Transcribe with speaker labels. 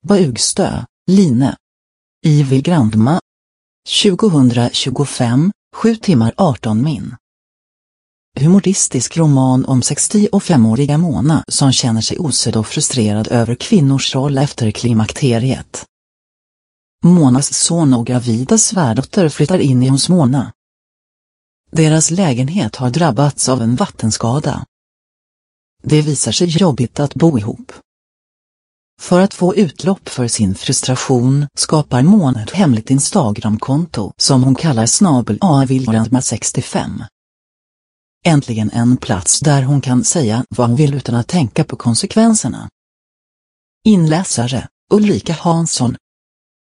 Speaker 1: Baugstö, Line. Ivy Grandma. 2025, 7 timmar 18 min. Humoristisk roman om 65-åriga Mona som känner sig osedd och frustrerad över kvinnors roll efter klimakteriet. Monas son och gravida svärdotter flyttar in i hos Mona. Deras lägenhet har drabbats av en vattenskada. Det visar sig jobbigt att bo ihop. För att få utlopp för sin frustration skapar Mona ett hemligt Instagramkonto som hon kallar @avilgrandma65. Äntligen en plats där hon kan säga vad hon vill utan att tänka på konsekvenserna. Inläsare, Ulrika Hansson.